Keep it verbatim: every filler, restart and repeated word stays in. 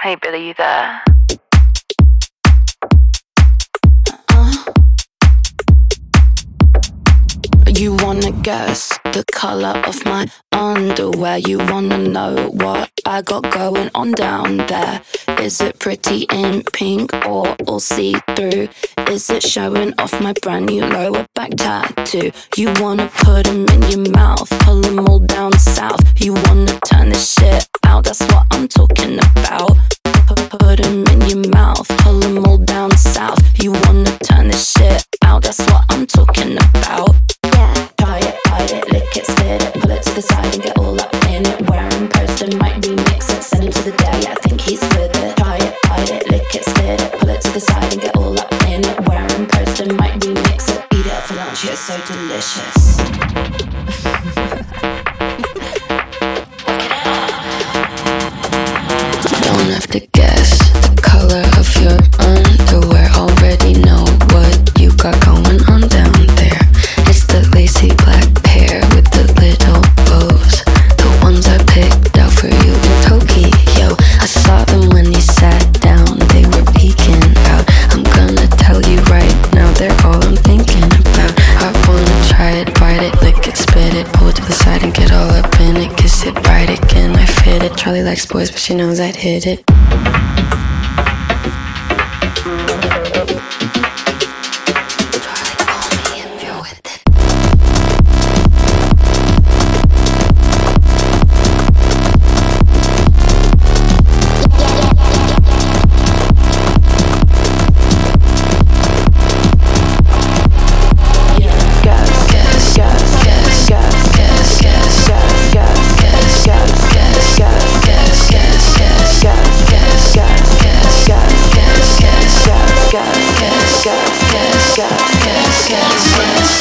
Hey Billy, you there? You wanna guess the color of my underwear? You wanna know what I got going on down there? Is it pretty in pink or all see-through? Is it showing off my brand new lower back tattoo? You wanna put them in your mouth, pull them all down south. You wanna turn this shit out, that's what I'm talking about. Put them in your mouth, pull them all down south. You wanna turn this shit out, that's what I'm talking about. Try it, bite it, lick it, spit it, pull it to the side and get all up in it. Wearing poster, might remix it, send him to the day, I think he's with it. Try it, bite it, lick it, spit it, pull it to the side and get all up in it. Wearing poster, might remix it, eat it for lunch, it's so delicious. Don't have to guess the color of your underwear, already know what you got going on down there. It's the lacy black pair with the little bows, the ones I picked out for you in Tokyo. I saw them when you sat down, they were peeking out. I'm gonna tell you right now, they're all I'm thinking about. I wanna try it, bite it, lick it, spit it, pull it to the side and get all up in it. Kiss it, right again, I fit it. Charlie likes boys, but she knows I'd hit it. Gas, gas, gas, gas, gas, gas, gas, gas.